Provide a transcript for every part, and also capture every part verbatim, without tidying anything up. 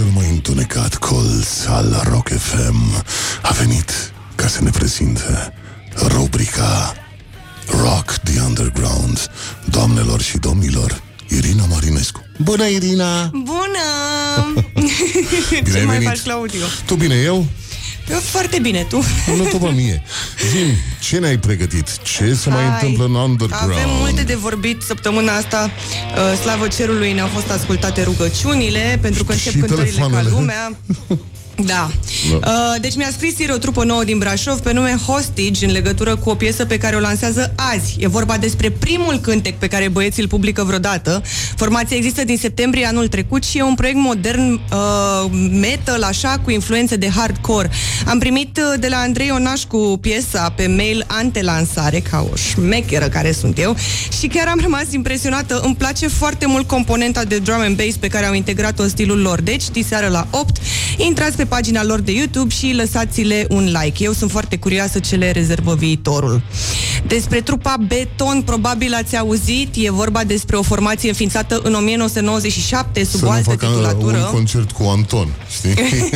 cel mai întunecat colț al Rock F M a venit ca să ne prezinte rubrica Rock the Underground. Doamnelor și domnilor, Irina Marinescu. Bună, Irina! Bună! Bine Ce mai venit. faci, Claudiu? Tu bine, eu? Eu foarte bine, tu? Nu tu, bă, mie. Zi-mi, ce ne-ai pregătit? Ce se mai Hai, întâmplă în underground? Avem multe de vorbit săptămâna asta. uh, Slavă cerului, ne-au fost ascultate rugăciunile, pentru că încep Și cântările telefoanele. ca lumea. Da. Uh, deci mi-a scris ieri o trupă nouă din Brașov pe nume Hostage în legătură cu o piesă pe care o lansează azi. E vorba despre primul cântec pe care băieții îl publică vreodată. Formația există din septembrie anul trecut și e un proiect modern, uh, metal, așa, cu influențe de hardcore. Am primit uh, de la Andrei Ionașcu piesa pe mail antelansare, ca o șmecheră care sunt eu, și chiar am rămas impresionată. Îmi place foarte mult componenta de drum and bass pe care au integrat-o în stilul lor. Deci, diseară la opt, intrați pe pagina lor de YouTube și lăsați-le un like. Eu sunt foarte curioasă ce le rezervă viitorul. Despre trupa Beton, probabil ați auzit, e vorba despre o formație înființată în o mie nouă sute nouăzeci și șapte sub să o altă nu facă titulatură. un concert cu Anton, știi?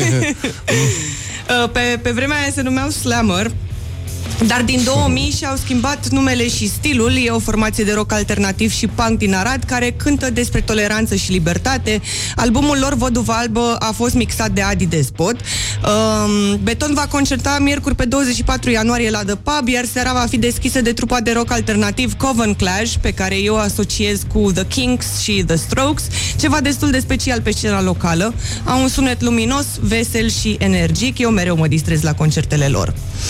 pe, pe vremea aia se numeau Slammer. Dar din două mii și-au schimbat numele și stilul. E o formație de rock alternativ și punk din Arad care cântă despre toleranță și libertate. Albumul lor, Văduva Albă, a fost mixat de Adi Despot. um, Beton va concerta miercuri pe douăzeci și patru ianuarie la The Pub, iar seara va fi deschisă de trupa de rock alternativ Coven Clash, pe care eu o asociez cu The Kinks și The Strokes, ceva destul de special pe scena locală. Au un sunet luminos, vesel și energic. Eu mereu mă distrez la concertele lor.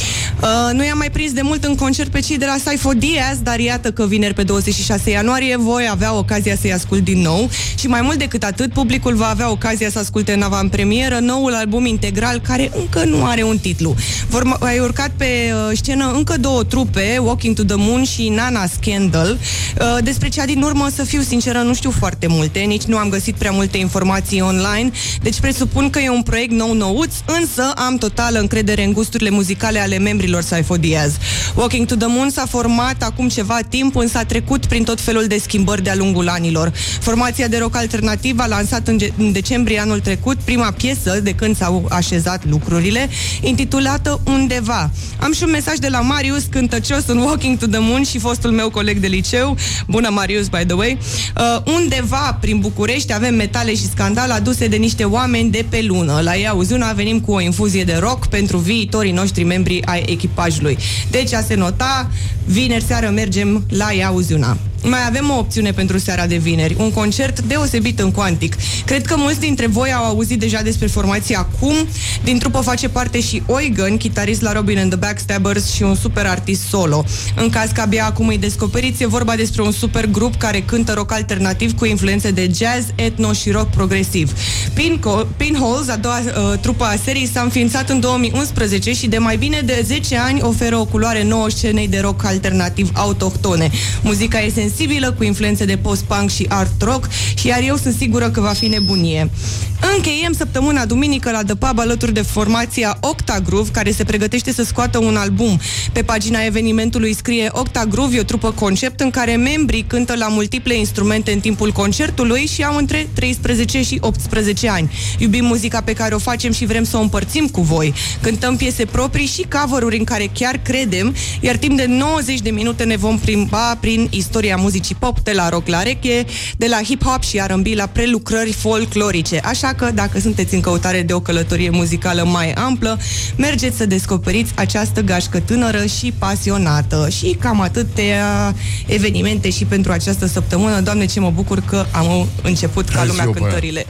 uh, Nu i-am mai prins de mult în concert pe cei de la Saifo Diaz, dar iată că vineri pe douăzeci și șase ianuarie voi avea ocazia să-i ascult din nou și mai mult decât atât, publicul va avea ocazia să asculte în avantpremieră noul album integral care încă nu are un titlu. Vor mai urcat pe uh, scenă încă două trupe, Walking to the Moon și Nana Scandal. Uh, despre cea din urmă, să fiu sinceră, nu știu foarte multe, nici nu am găsit prea multe informații online, deci presupun că e un proiect nou-nouț, însă am totală încredere în gusturile muzicale ale membrilor Saifo Diaz. Walking to the Moon s-a format acum ceva timp, însă a trecut prin tot felul de schimbări de-a lungul anilor. Formația de rock alternativ a lansat în, ge- în decembrie anul trecut prima piesă de când s-au așezat lucrurile, intitulată Undeva. Am și un mesaj de la Marius, cântăcios în Walking to the Moon și fostul meu coleg de liceu. Bună, Marius, by the way. Uh, undeva prin București avem metale și scandal aduse de niște oameni de pe lună. La Ia Uziuna venim cu o infuzie de rock pentru viitorii noștri membri ai echipajului. Deci a se nota, vineri seară mergem la Ia Uziuna. Mai avem o opțiune pentru seara de vineri, un concert deosebit în Quantic. Cred că mulți dintre voi au auzit deja despre formația acum. Din trupă face parte și Eugen, chitarist la Robin and the Backstabbers și un super artist solo. În caz că abia acum îi descoperiți, e vorba despre un super grup care cântă rock alternativ cu influențe de jazz, etno și rock progresiv. Pinco- Pinholes, a doua uh, trupă a serii, s-a înființat în două mii unsprezece și de mai bine de zece ani oferă o culoare nouă scenei de rock alternativ autohtone. Muzica e sensibilă, cu influențe de post-punk și art rock, și iar eu sunt sigură că va fi nebunie. Încheiem săptămâna duminică la The Pub alături de formația Octagroove, care se pregătește să scoată un album. Pe pagina evenimentului scrie: Octagroove e o trupă concept în care membrii cântă la multiple instrumente în timpul concertului și au între treisprezece și optsprezece ani. Iubim muzica pe care o facem și vrem să o împărțim cu voi. Cântăm piese proprii și cover-uri în care chiar credem, iar timp de nouăzeci de minute ne vom plimba prin istoria muzicii pop, de la rock la reggae, de la hip-hop și R and B la prelucrări folclorice. Așa că, dacă sunteți în căutare de o călătorie muzicală mai amplă, mergeți să descoperiți această gașcă tânără și pasionată. Și cam atâtea evenimente și pentru această săptămână. Doamne, ce mă bucur că am început ca lumea cântările.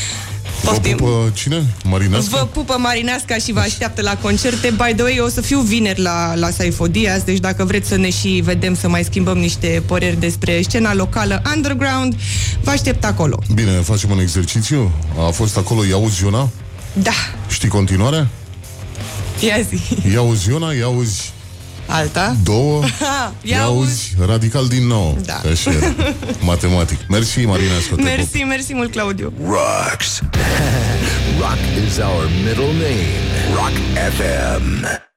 Vă pupă cine? Marineasca? Vă pupă Marineasca și vă așteaptă la concerte. By the way, eu o să fiu vineri la, la Saifo Diaz, deci dacă vreți să ne și vedem, să mai schimbăm niște păreri despre scena locală underground, vă aștept acolo. Bine, facem un exercițiu. A fost acolo Ia Uziuna? Da. Știi continuarea? Ia zi. Ia Uziuna, ia uzi alta. Două. Ia ia uzi radical din nou. Da. Așa era. Matematic. Mersi, Marineasca. Mersi, mersi mult, Claudiu. Rocks. Rock is our middle name. Rock F M.